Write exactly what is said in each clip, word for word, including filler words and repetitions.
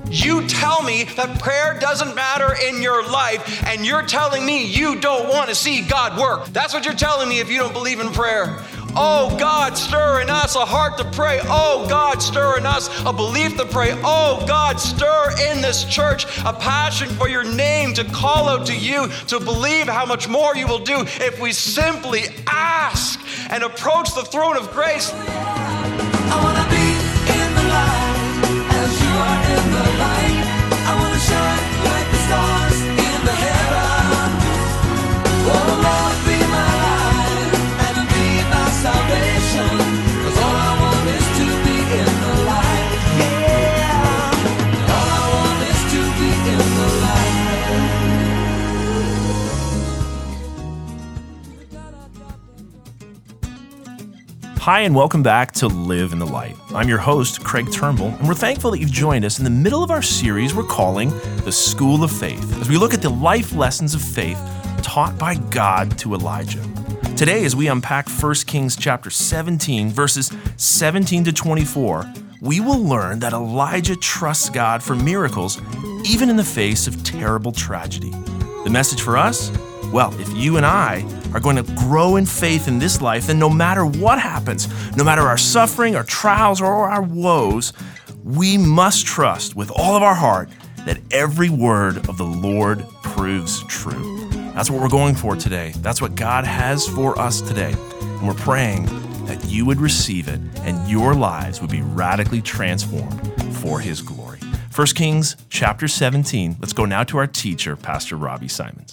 You tell me that prayer doesn't matter in your life, and you're telling me you don't want to see God work. That's what you're telling me if you don't believe in prayer. Oh, God, stir in us a heart to pray. Oh, God, stir in us a belief to pray. Oh, God, stir in this church a passion for your name, to call out to you, to believe how much more you will do if we simply ask and approach the throne of grace. I want to be in the light as you are in the light. I want to shine like the stars in the heavens. Oh, Lord, be my light and be my salvation. 'Cause all I want is to be in the light. Yeah. All I want is to be in the light. Hi, and welcome back to Live in the Light. I'm your host, Craig Turnbull, and we're thankful that you've joined us in the middle of our series we're calling The School of Faith, as we look at the life lessons of faith taught by God to Elijah. Today, as we unpack First Kings chapter seventeen, verses seventeen to twenty-four, we will learn that Elijah trusts God for miracles, even in the face of terrible tragedy. The message for us? Well, if you and I are going to grow in faith in this life, then no matter what happens, no matter our suffering, our trials, or our woes, we must trust with all of our heart that every word of the Lord proves true. That's what we're going for today. That's what God has for us today. And we're praying that you would receive it and your lives would be radically transformed for His glory. First Kings chapter seventeen. Let's go now to our teacher, Pastor Robbie Simons.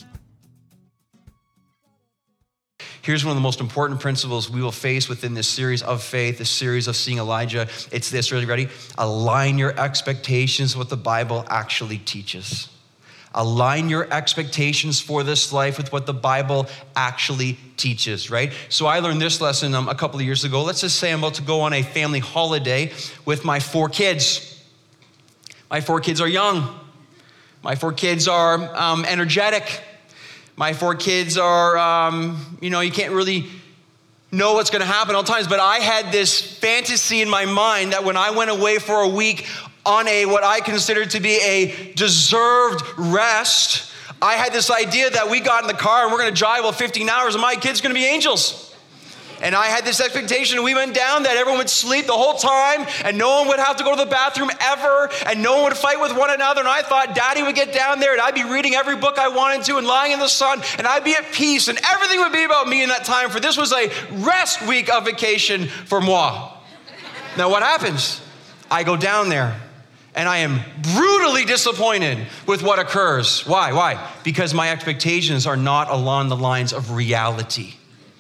Here's one of the most important principles we will face within this series of faith, this series of seeing Elijah. It's this, really ready? Align your expectations with what the Bible actually teaches. Align your expectations for this life with what the Bible actually teaches, right? So I learned this lesson um, a couple of years ago. Let's just say I'm about to go on a family holiday with my four kids. My four kids are young. My four kids are um, energetic. My four kids are, um, you know, you can't really know what's going to happen all times, but I had this fantasy in my mind that when I went away for a week on a, what I considered to be a deserved rest, I had this idea that we got in the car and we're going to drive well fifteen hours and my kids are going to be angels. And I had this expectation, we went down, that everyone would sleep the whole time and no one would have to go to the bathroom ever and no one would fight with one another. And I thought Daddy would get down there and I'd be reading every book I wanted to and lying in the sun and I'd be at peace and everything would be about me in that time, for this was a rest week of vacation for moi. Now what happens? I go down there and I am brutally disappointed with what occurs. Why? Why? Because my expectations are not along the lines of reality.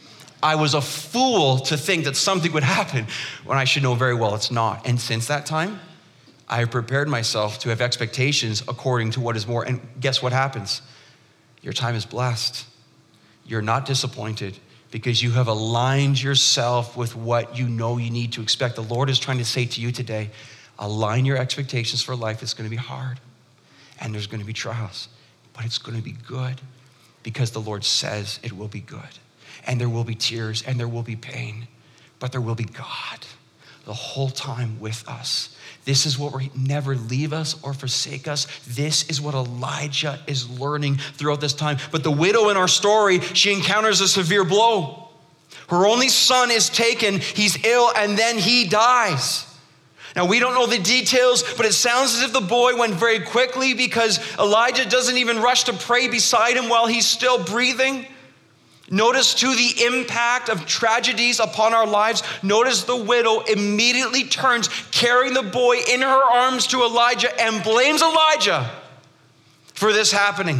I was a fool to think that something would happen when I should know very well it's not. And since that time, I have prepared myself to have expectations according to what is more. And guess what happens? Your time is blessed. You're not disappointed because you have aligned yourself with what you know you need to expect. The Lord is trying to say to you today, align your expectations for life. It's going to be hard and there's going to be trials, but it's going to be good because the Lord says it will be good. And there will be tears and there will be pain, but there will be God the whole time with us. This is what we never leave us or forsake us. This is what Elijah is learning throughout this time. But the widow in our story, she encounters a severe blow. Her only son is taken, he's ill, and then he dies. Now, we don't know the details, but it sounds as if the boy went very quickly because Elijah doesn't even rush to pray beside him while he's still breathing. Notice too the impact of tragedies upon our lives. Notice the widow immediately turns, carrying the boy in her arms to Elijah and blames Elijah for this happening.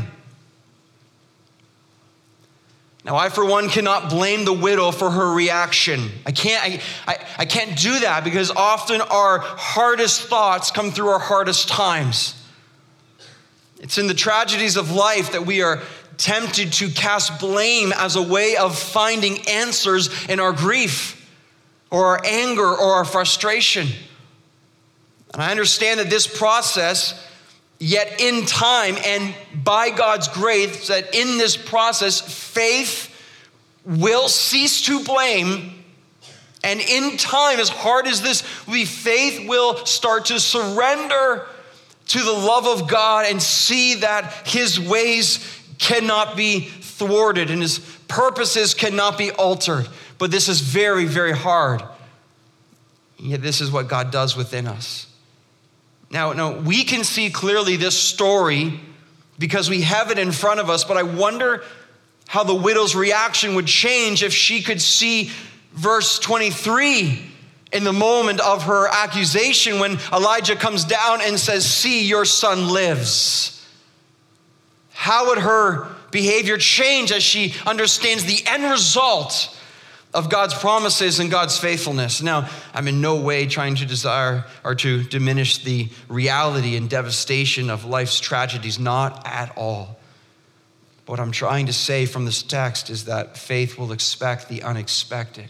Now, I, for one, cannot blame the widow for her reaction. I can't, I, I, I can't do that because often our hardest thoughts come through our hardest times. It's in the tragedies of life that we are tempted to cast blame as a way of finding answers in our grief or our anger or our frustration. And I understand that this process, yet in time and by God's grace, that in this process, faith will cease to blame. And in time, as hard as this will be, faith will start to surrender to the love of God and see that his ways cannot be thwarted and his purposes cannot be altered. But this is very, very hard. Yet this is what God does within us. Now, now, we can see clearly this story because we have it in front of us, but I wonder how the widow's reaction would change if she could see verse twenty-three in the moment of her accusation when Elijah comes down and says, "See, your son lives." How would her behavior change as she understands the end result of God's promises and God's faithfulness? Now, I'm in no way trying to desire or to diminish the reality and devastation of life's tragedies, not at all. What I'm trying to say from this text is that faith will expect the unexpected.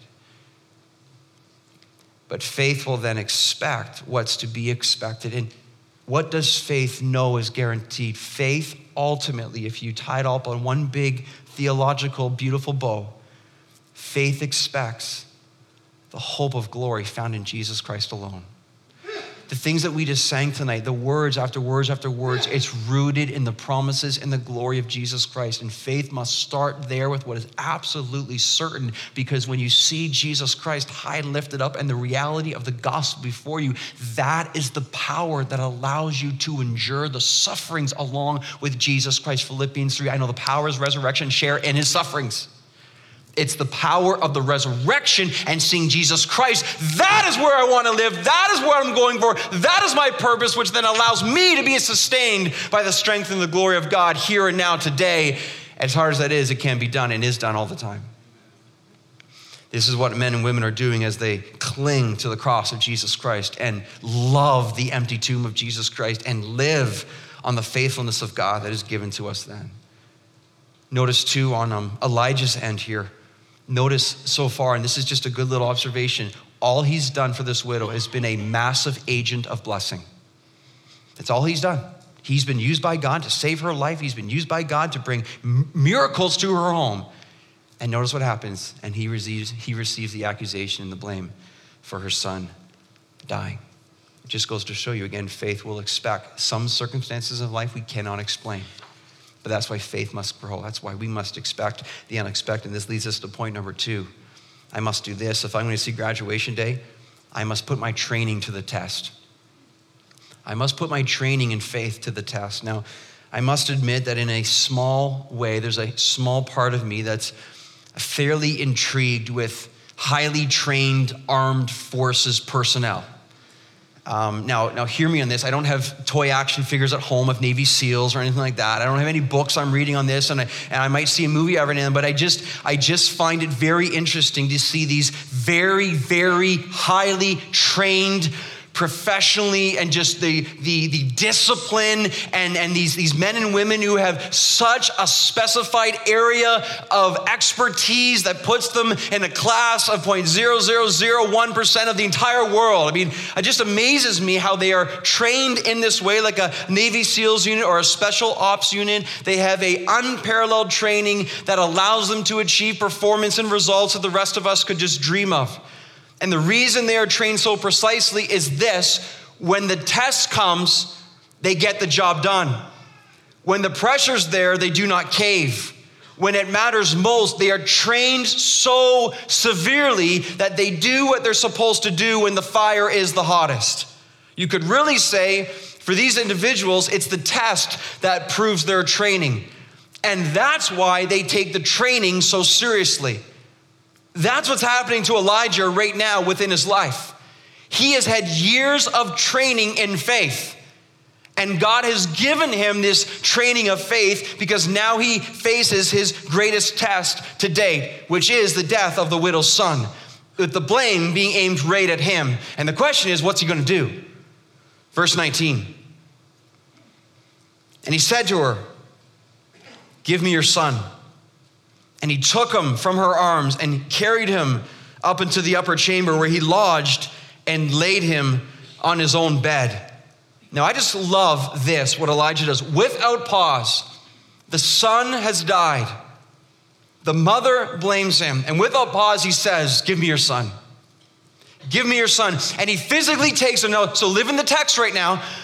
But faith will then expect what's to be expected. And what does faith know is guaranteed? Faith, ultimately, if you tie it all up on one big theological, beautiful bow, faith expects the hope of glory found in Jesus Christ alone. The things that we just sang tonight, the words after words after words, it's rooted in the promises and the glory of Jesus Christ. And faith must start there with what is absolutely certain, because when you see Jesus Christ high and lifted up and the reality of the gospel before you, that is the power that allows you to endure the sufferings along with Jesus Christ. Philippians three, I know the power is resurrection, share in his sufferings. It's the power of the resurrection and seeing Jesus Christ. That is where I want to live. That is what I'm going for. That is my purpose, which then allows me to be sustained by the strength and the glory of God here and now today. As hard as that is, it can be done and is done all the time. This is what men and women are doing as they cling to the cross of Jesus Christ and love the empty tomb of Jesus Christ and live on the faithfulness of God that is given to us then. Notice too on um, Elijah's end here. Notice so far, and this is just a good little observation, all he's done for this widow has been a massive agent of blessing. That's all he's done. He's been used by God to save her life. He's been used by God to bring m- miracles to her home. And notice what happens. And he receives, he receives the accusation and the blame for her son dying. It just goes to show you, again, faith will expect some circumstances of life we cannot explain. But that's why faith must grow. That's why we must expect the unexpected. And this leads us to point number two. I must do this. If I'm going to see graduation day, I must put my training to the test. I must put my training in faith to the test. Now, I must admit that in a small way, there's a small part of me that's fairly intrigued with highly trained armed forces personnel. Um, now, now hear me on this. I don't have toy action figures at home of Navy SEALs or anything like that. I don't have any books I'm reading on this, and I, and I might see a movie every now and then, but I just, I just find it very interesting to see these very, very highly trained, professionally, and just the, the, the discipline and, and these, these men and women who have such a specified area of expertise that puts them in a class of zero point zero zero zero one percent of the entire world. I mean, it just amazes me how they are trained in this way, like a Navy SEALs unit or a special ops unit. They have a unparalleled training that allows them to achieve performance and results that the rest of us could just dream of. And the reason they are trained so precisely is this: when the test comes, they get the job done. When the pressure's there, they do not cave. When it matters most, they are trained so severely that they do what they're supposed to do when the fire is the hottest. You could really say, for these individuals, it's the test that proves their training. And that's why they take the training so seriously. That's what's happening to Elijah right now within his life. He has had years of training in faith. And God has given him this training of faith because now he faces his greatest test to date, which is the death of the widow's son, with the blame being aimed right at him. And the question is, what's he going to do? Verse nineteen. And he said to her, "Give me your son." And he took him from her arms and carried him up into the upper chamber where he lodged and laid him on his own bed. Now, I just love this, what Elijah does. Without pause, the son has died. The mother blames him. And without pause, he says, "Give me your son. Give me your son." And he physically takes him. Now, so live in the text right now.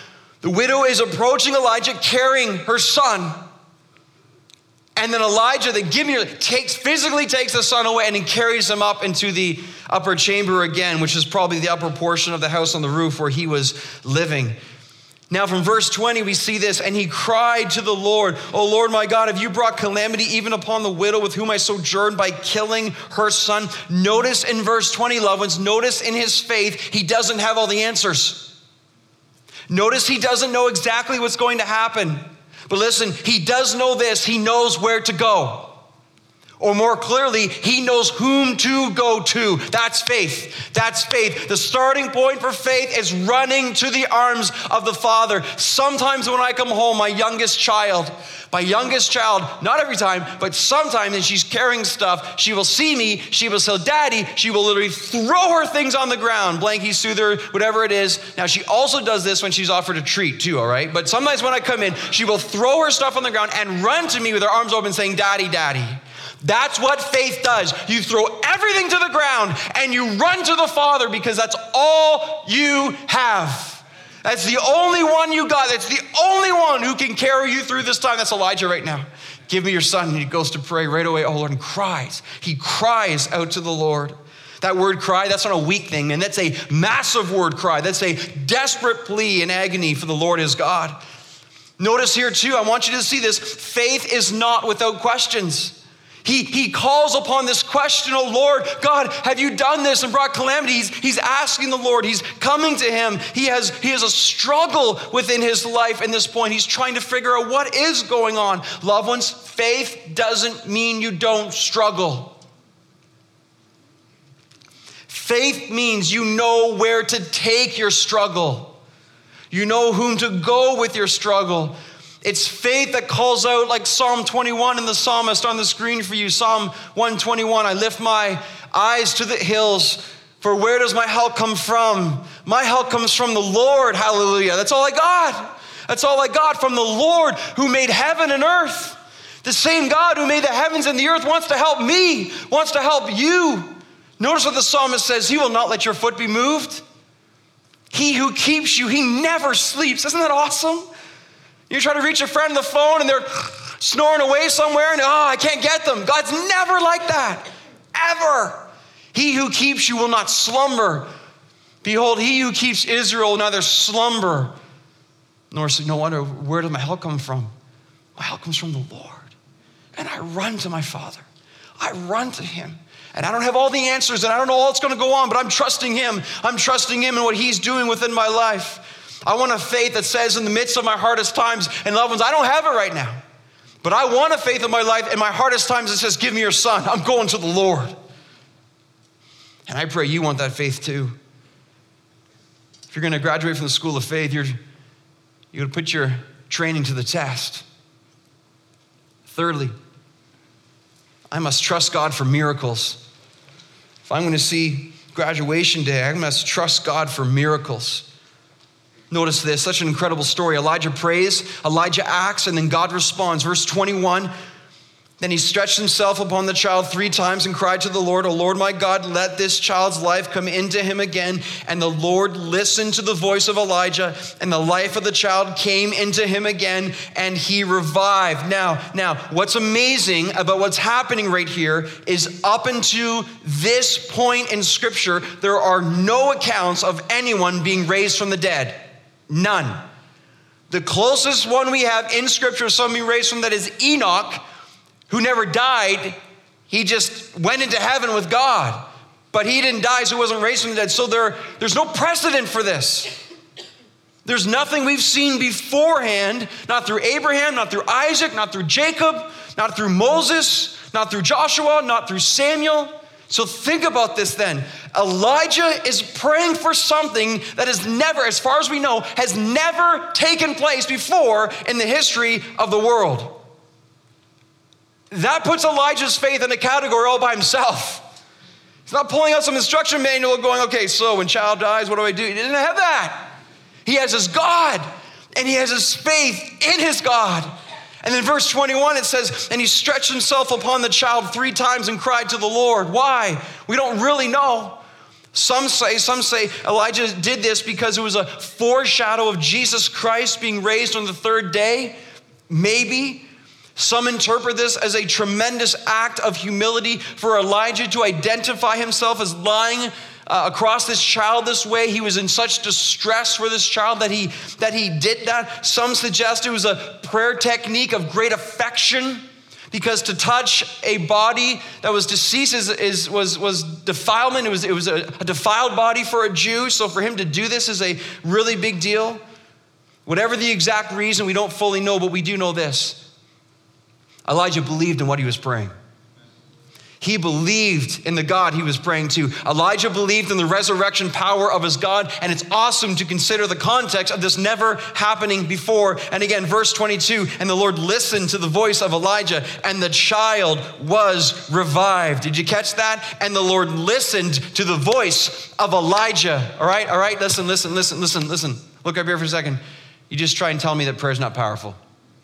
The widow is approaching Elijah carrying her son. And then Elijah, the giver, takes, physically takes the son away and he carries him up into the upper chamber again, which is probably the upper portion of the house on the roof where he was living. Now from verse twenty, we see this, and he cried to the Lord, "O Lord my God, have you brought calamity even upon the widow with whom I sojourned by killing her son?" Notice in verse twenty, loved ones, notice in his faith, he doesn't have all the answers. Notice he doesn't know exactly what's going to happen. But listen, he does know this. He knows where to go. Or more clearly, he knows whom to go to. That's faith. That's faith. The starting point for faith is running to the arms of the Father. Sometimes when I come home, my youngest child, my youngest child, not every time, but sometimes, and she's carrying stuff, she will see me, she will say, "Daddy," she will literally throw her things on the ground, blankie, soother, whatever it is. Now, she also does this when she's offered a treat too, all right? But sometimes when I come in, she will throw her stuff on the ground and run to me with her arms open saying, "Daddy, Daddy." That's what faith does. You throw everything to the ground and you run to the Father because that's all you have. That's the only one you got. That's the only one who can carry you through this time. That's Elijah right now. "Give me your son." And he goes to pray right away. Oh, Lord, and cries. He cries out to the Lord. That word cry, that's not a weak thing, and that's a massive word, cry. That's a desperate plea and agony for the Lord his God. Notice here too, I want you to see this. Faith is not without questions. He, he calls upon this question, "Oh Lord, God, have you done this and brought calamity?" He's, he's asking the Lord. He's coming to him. He has, he has a struggle within his life in this point. He's trying to figure out what is going on. Loved ones, faith doesn't mean you don't struggle. Faith means you know where to take your struggle. You know whom to go with your struggle. It's faith that calls out like Psalm twenty-one in the psalmist on the screen for you. Psalm one twenty-one, "I lift my eyes to the hills, for where does my help come from? My help comes from the Lord." Hallelujah. That's all I got. That's all I got from the Lord who made heaven and earth. The same God who made the heavens and the earth wants to help me, wants to help you. Notice what the psalmist says, "He will not let your foot be moved. He who keeps you, he never sleeps." Isn't that awesome? You try to reach a friend on the phone and they're snoring away somewhere and, oh, I can't get them. God's never like that, ever. "He who keeps you will not slumber. Behold, he who keeps Israel will neither slumber nor sleep." No wonder, where does my help come from? My help comes from the Lord. And I run to my Father. I run to him. And I don't have all the answers and I don't know all that's going to go on, but I'm trusting him. I'm trusting him in what he's doing within my life. I want a faith that says in the midst of my hardest times, and loved ones, I don't have it right now, but I want a faith in my life in my hardest times that says, "Give me your son. I'm going to the Lord." And I pray you want that faith too. If you're going to graduate from the school of faith, you're, you're going to put your training to the test. Thirdly, I must trust God for miracles. If I'm going to see graduation day, I must trust God for miracles. Notice this, such an incredible story. Elijah prays, Elijah acts, and then God responds. Verse twenty-one, "Then he stretched himself upon the child three times and cried to the Lord, 'O Lord my God, let this child's life come into him again.' And the Lord listened to the voice of Elijah, and the life of the child came into him again, and he revived." Now, now, what's amazing about what's happening right here is up until this point in Scripture, there are no accounts of anyone being raised from the dead. None. The closest one we have in Scripture, somebody raised from that, is Enoch, who never died. He just went into heaven with God. But he didn't die, so he wasn't raised from the dead. So there, there's no precedent for this. There's nothing we've seen beforehand, not through Abraham, not through Isaac, not through Jacob, not through Moses, not through Joshua, not through Samuel. So think about this then. Elijah is praying for something that has never, as far as we know, has never taken place before in the history of the world. That puts Elijah's faith in a category all by himself. He's not pulling out some instruction manual going, "Okay, so when child dies, what do I do?" He didn't have that. He has his God, and he has his faith in his God. And then verse twenty-one, it says, "And he stretched himself upon the child three times and cried to the Lord." Why? We don't really know. Some say, some say Elijah did this because it was a foreshadow of Jesus Christ being raised on the third day. Maybe. Some interpret this as a tremendous act of humility for Elijah to identify himself as lying uh, across this child this way. He was in such distress for this child that he, that he did that. Some suggest it was a prayer technique of great affection, because to touch a body that was deceased is, is, was, was defilement. It was, it was a, a defiled body for a Jew. So for him to do this is a really big deal. Whatever the exact reason, we don't fully know, but we do know this. Elijah believed in what he was praying. He believed in the God he was praying to. Elijah believed in the resurrection power of his God, and it's awesome to consider the context of this never happening before. And again, verse twenty-two, and the Lord listened to the voice of Elijah, and the child was revived. Did you catch that? And the Lord listened to the voice of Elijah. All right, all right, listen, listen, listen, listen, listen. Look up here for a second. You just try and tell me that prayer is not powerful.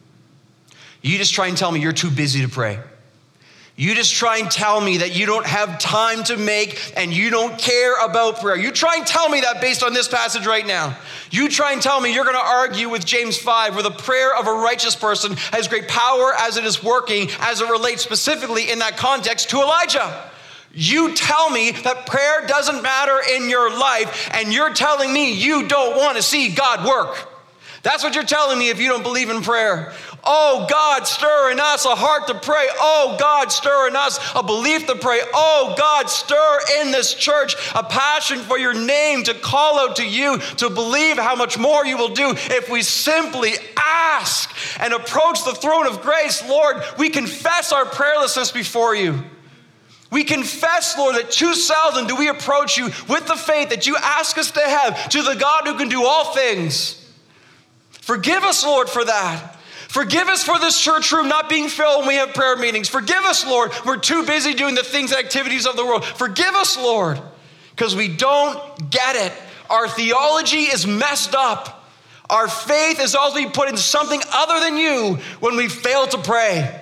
You just try and tell me you're too busy to pray. You just try and tell me that you don't have time to make and you don't care about prayer. You try and tell me that based on this passage right now. You try and tell me you're going to argue with James five, where the prayer of a righteous person has great power as it is working, as it relates specifically in that context to Elijah. You tell me that prayer doesn't matter in your life, and you're telling me you don't want to see God work. That's what you're telling me if you don't believe in prayer. Oh, God, stir in us a heart to pray. Oh, God, stir in us a belief to pray. Oh, God, stir in this church a passion for your name, to call out to you, to believe how much more you will do if we simply ask and approach the throne of grace. Lord, we confess our prayerlessness before you. We confess, Lord, that too seldom do we approach you with the faith that you ask us to have, to the God who can do all things. Forgive us, Lord, for that. Forgive us for this church room not being filled when we have prayer meetings. Forgive us, Lord. We're too busy doing the things and activities of the world. Forgive us, Lord, because we don't get it. Our theology is messed up. Our faith is also being put into something other than you when we fail to pray.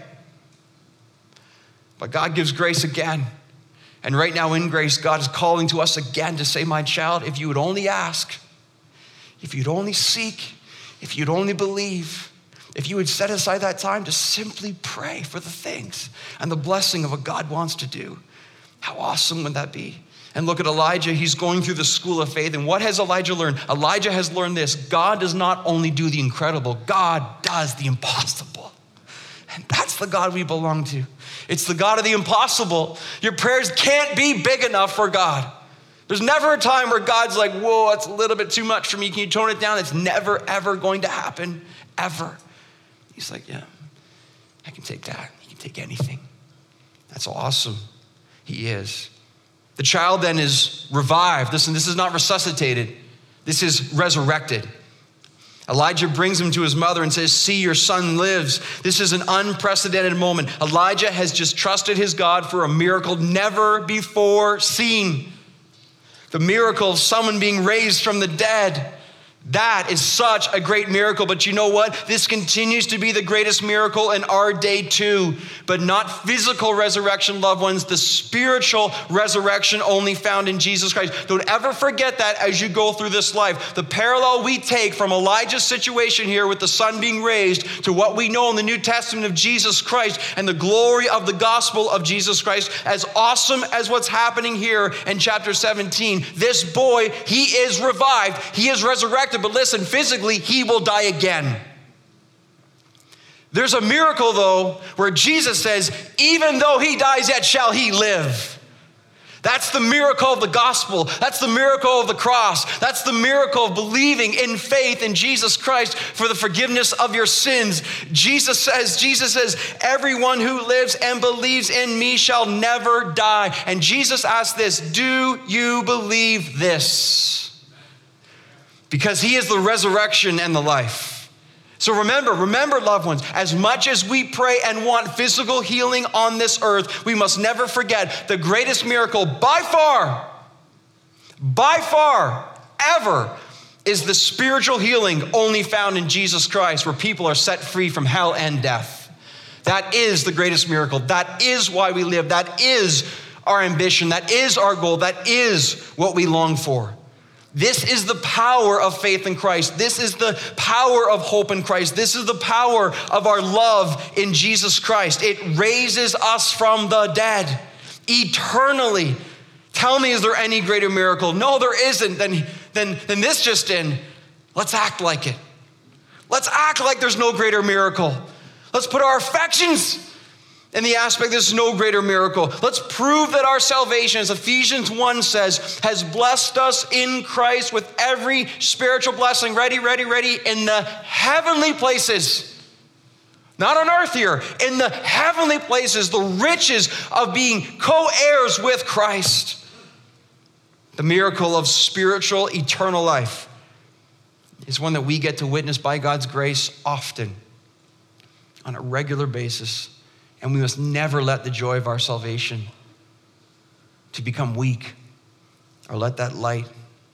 But God gives grace again. And right now in grace, God is calling to us again to say, my child, if you would only ask, if you'd only seek, if you'd only believe, if you would set aside that time to simply pray for the things and the blessing of what God wants to do, how awesome would that be? And look at Elijah. He's going through the school of faith. And what has Elijah learned? Elijah has learned this. God does not only do the incredible, God does the impossible. And that's the God we belong to. It's the God of the impossible. Your prayers can't be big enough for God. There's never a time where God's like, whoa, that's a little bit too much for me. Can you tone it down? It's never, ever going to happen, ever. He's like, yeah, I can take that. He can take anything. That's awesome. He is. The child then is revived. Listen, this is not resuscitated. This is resurrected. Elijah brings him to his mother and says, see, your son lives. This is an unprecedented moment. Elijah has just trusted his God for a miracle never before seen. The miracle of someone being raised from the dead. That is such a great miracle. But you know what? This continues to be the greatest miracle in our day too. But not physical resurrection, loved ones. The spiritual resurrection only found in Jesus Christ. Don't ever forget that as you go through this life. The parallel we take from Elijah's situation here with the son being raised to what we know in the New Testament of Jesus Christ and the glory of the gospel of Jesus Christ. As awesome as what's happening here in chapter seventeen, this boy, he is revived. He is resurrected. But listen, physically, he will die again. There's a miracle, though, where Jesus says, even though he dies, yet shall he live. That's the miracle of the gospel. That's the miracle of the cross. That's the miracle of believing in faith in Jesus Christ for the forgiveness of your sins. Jesus says, Jesus says, everyone who lives and believes in me shall never die. And Jesus asked this, do you believe this? Because he is the resurrection and the life. So remember, remember, loved ones, as much as we pray and want physical healing on this earth, we must never forget the greatest miracle by far, by far, ever, is the spiritual healing only found in Jesus Christ, where people are set free from hell and death. That is the greatest miracle. That is why we live. That is our ambition. That is our goal. That is what we long for. This is the power of faith in Christ. This is the power of hope in Christ. This is the power of our love in Jesus Christ. It raises us from the dead eternally. Tell me, is there any greater miracle? No, there isn't. Then, then, then this just in. Let's act like it. Let's act like there's no greater miracle. Let's put our affections in the aspect there's no greater miracle. Let's prove that our salvation, as Ephesians one says, has blessed us in Christ with every spiritual blessing. Ready, ready, ready, in the heavenly places. Not on earth here, in the heavenly places, the riches of being co-heirs with Christ. The miracle of spiritual eternal life is one that we get to witness by God's grace often, on a regular basis. And we must never let the joy of our salvation to become weak or let that light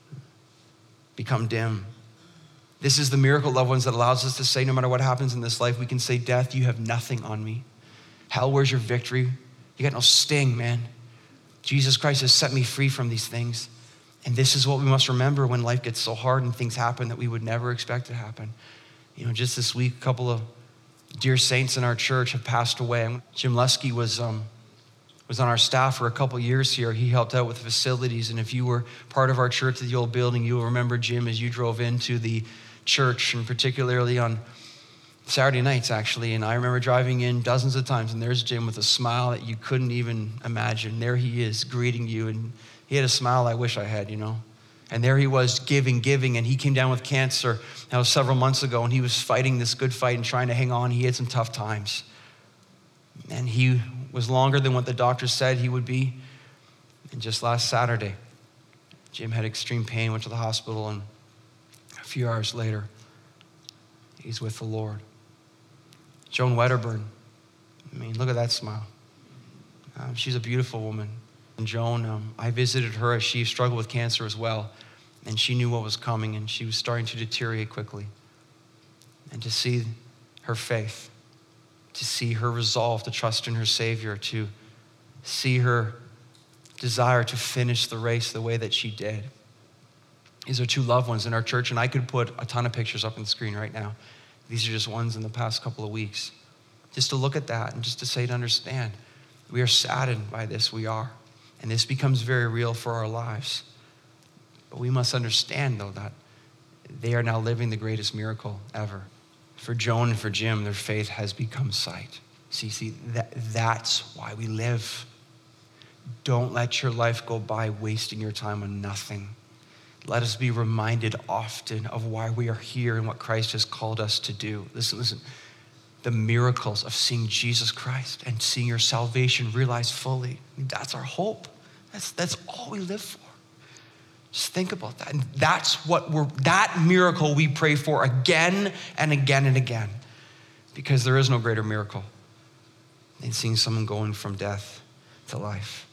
become dim. This is the miracle, loved ones, that allows us to say, no matter what happens in this life, we can say, death, you have nothing on me. Hell, where's your victory? You got no sting, man. Jesus Christ has set me free from these things. And this is what we must remember when life gets so hard and things happen that we would never expect to happen. You know, just this week, a couple of dear saints in our church have passed away. Jim Lusky was um, was on our staff for a couple years here. He helped out with the facilities. And if you were part of our church at the old building, you'll remember Jim as you drove into the church, and particularly on Saturday nights, actually. And I remember driving in dozens of times, and there's Jim with a smile that you couldn't even imagine. There he is greeting you. And he had a smile I wish I had, you know. And there he was giving, giving, and he came down with cancer. That was several months ago, and he was fighting this good fight and trying to hang on. He had some tough times. And he was longer than what the doctor said he would be. And just last Saturday, Jim had extreme pain, went to the hospital, and a few hours later, he's with the Lord. Joan Wedderburn, I mean, look at that smile. Um, she's a beautiful woman. And Joan, um, I visited her as she struggled with cancer as well. And she knew what was coming, and she was starting to deteriorate quickly. And to see her faith, to see her resolve to trust in her Savior, to see her desire to finish the race the way that she did. These are two loved ones in our church, and I could put a ton of pictures up on the screen right now. These are just ones in the past couple of weeks. Just to look at that and just to say, to understand, we are saddened by this, we are. And this becomes very real for our lives. But we must understand, though, that they are now living the greatest miracle ever. For Joan and for Jim, their faith has become sight. See, see, that, that's why we live. Don't let your life go by wasting your time on nothing. Let us be reminded often of why we are here and what Christ has called us to do. Listen, listen. The miracles of seeing Jesus Christ and seeing your salvation realized fully. I mean, that's our hope. That's, that's all we live for. Just think about that. And that's what we're, that miracle we pray for again and again and again. Because there is no greater miracle than seeing someone going from death to life.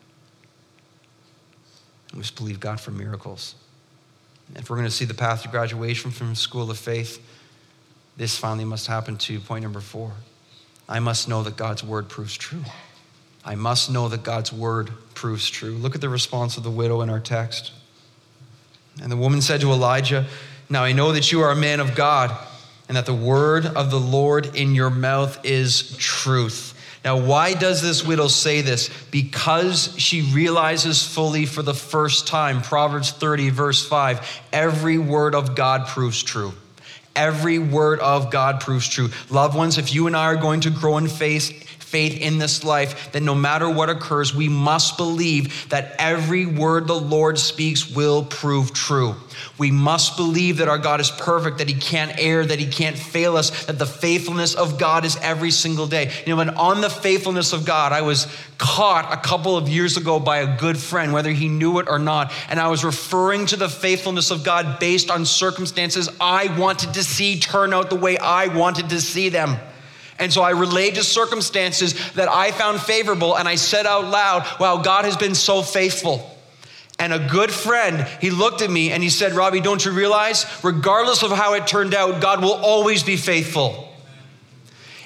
We must believe God for miracles. And if we're going to see the path to graduation from School of Faith, this finally must happen too. Point number four. I must know that God's word proves true. I must know that God's word proves true. Look at the response of the widow in our text. And the woman said to Elijah, now I know that you are a man of God, and that the word of the Lord in your mouth is truth. Now, why does this widow say this? Because she realizes fully for the first time, Proverbs thirty, verse five, every word of God proves true. Every word of God proves true. Loved ones, if you and I are going to grow in faith, faith in this life, then no matter what occurs, we must believe that every word the Lord speaks will prove true. We must believe that our God is perfect, that he can't err, that he can't fail us, that the faithfulness of God is every single day. You know, and on the faithfulness of God, I was caught a couple of years ago by a good friend, whether he knew it or not, and I was referring to the faithfulness of God based on circumstances I wanted to see turn out the way I wanted to see them. And so I relayed to circumstances that I found favorable, and I said out loud, wow, God has been so faithful. And a good friend, he looked at me and he said, Robbie, don't you realize, regardless of how it turned out, God will always be faithful.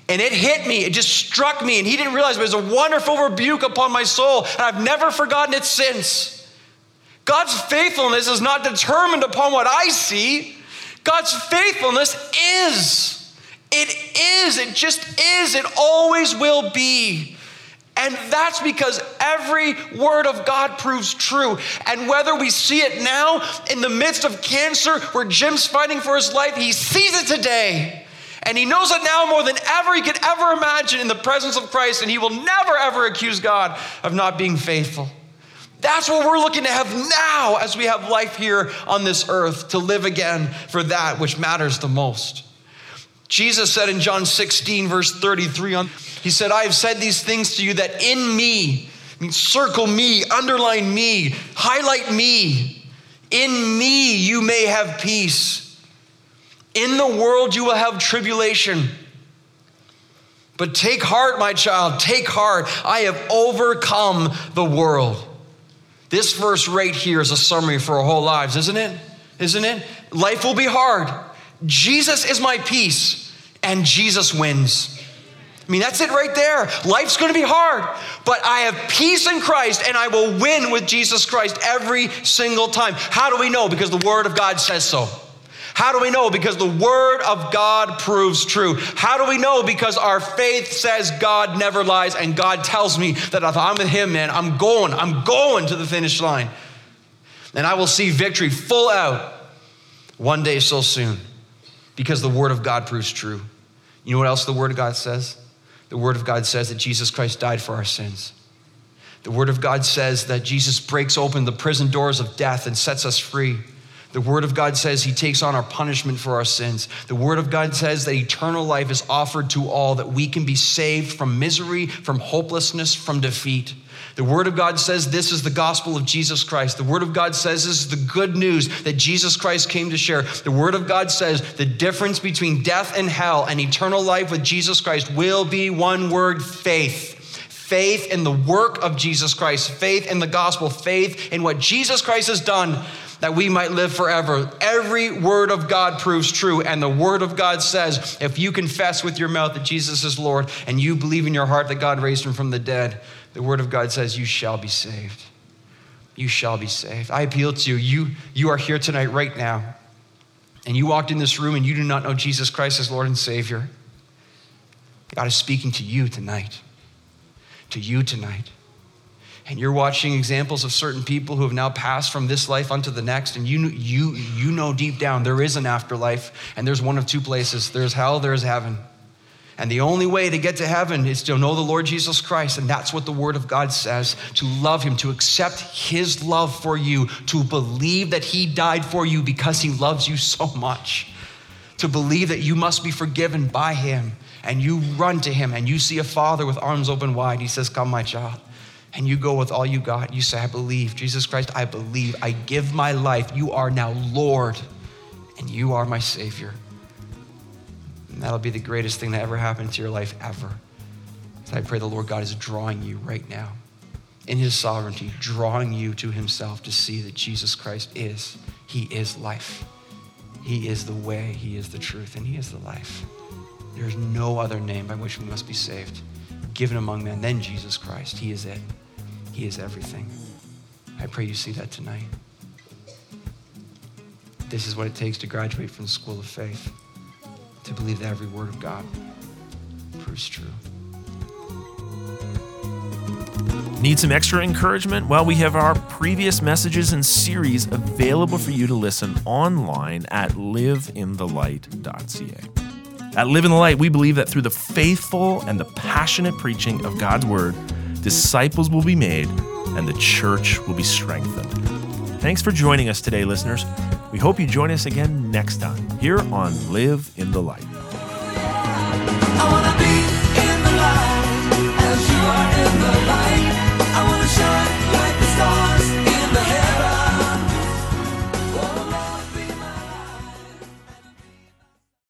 And it hit me, it just struck me, and he didn't realize, but it was a wonderful rebuke upon my soul, and I've never forgotten it since. God's faithfulness is not determined upon what I see. God's faithfulness is. It is, it just is, it always will be. And that's because every word of God proves true. And whether we see it now in the midst of cancer where Jim's fighting for his life, he sees it today. And he knows it now more than ever he could ever imagine in the presence of Christ. And he will never, ever accuse God of not being faithful. That's what we're looking to have now as we have life here on this earth, to live again for that which matters the most. Jesus said in John sixteen, verse thirty-three, on, he said, I have said these things to you that in me, I mean, circle me, underline me, highlight me. In me you may have peace. In the world you will have tribulation. But take heart, my child, take heart. I have overcome the world. This verse right here is a summary for our whole lives, isn't it? Isn't it? Life will be hard. Jesus is my peace, and Jesus wins. I mean, that's it right there. Life's going to be hard, but I have peace in Christ, and I will win with Jesus Christ every single time. How do we know? Because the Word of God says so. How do we know? Because the Word of God proves true. How do we know? Because our faith says God never lies, and God tells me that if I'm with him, man, I'm going, I'm going to the finish line. And I will see victory full out one day so soon. Because the Word of God proves true. You know what else the Word of God says? The Word of God says that Jesus Christ died for our sins. The Word of God says that Jesus breaks open the prison doors of death and sets us free. The Word of God says he takes on our punishment for our sins. The Word of God says that eternal life is offered to all, that we can be saved from misery, from hopelessness, from defeat. The Word of God says this is the gospel of Jesus Christ. The Word of God says this is the good news that Jesus Christ came to share. The Word of God says the difference between death and hell and eternal life with Jesus Christ will be one word: faith. Faith in the work of Jesus Christ. Faith in the gospel. Faith in what Jesus Christ has done that we might live forever. Every word of God proves true. And the Word of God says if you confess with your mouth that Jesus is Lord and you believe in your heart that God raised him from the dead, the Word of God says you shall be saved. You shall be saved. I appeal to you. You, you are here tonight right now, and you walked in this room and you do not know Jesus Christ as Lord and Savior. God is speaking to you tonight. To you tonight. And you're watching examples of certain people who have now passed from this life unto the next, and you, you, you know deep down there is an afterlife, and there's one of two places. There's hell, there's heaven. And the only way to get to heaven is to know the Lord Jesus Christ. And that's what the Word of God says, to love him, to accept his love for you, to believe that he died for you because he loves you so much, to believe that you must be forgiven by him. And you run to him and you see a father with arms open wide. He says, come, my child. And you go with all you got. You say, I believe. Jesus Christ, I believe. I give my life. You are now Lord, and you are my Savior. And that'll be the greatest thing that ever happened to your life ever. So I pray the Lord God is drawing you right now in his sovereignty, drawing you to himself to see that Jesus Christ is, he is life. He is the way, he is the truth, and he is the life. There's no other name by which we must be saved, given among men than Jesus Christ. He is it. He is everything. I pray you see that tonight. This is what it takes to graduate from the school of faith, to believe that every word of God proves true. Need some extra encouragement? Well, we have our previous messages and series available for you to listen online at live in the light dot c a. At Live in the Light, we believe that through the faithful and the passionate preaching of God's Word, disciples will be made and the church will be strengthened. Thanks for joining us today, listeners. We hope you join us again next time here on Live in the Light. I wanna be in the light as you are in the light.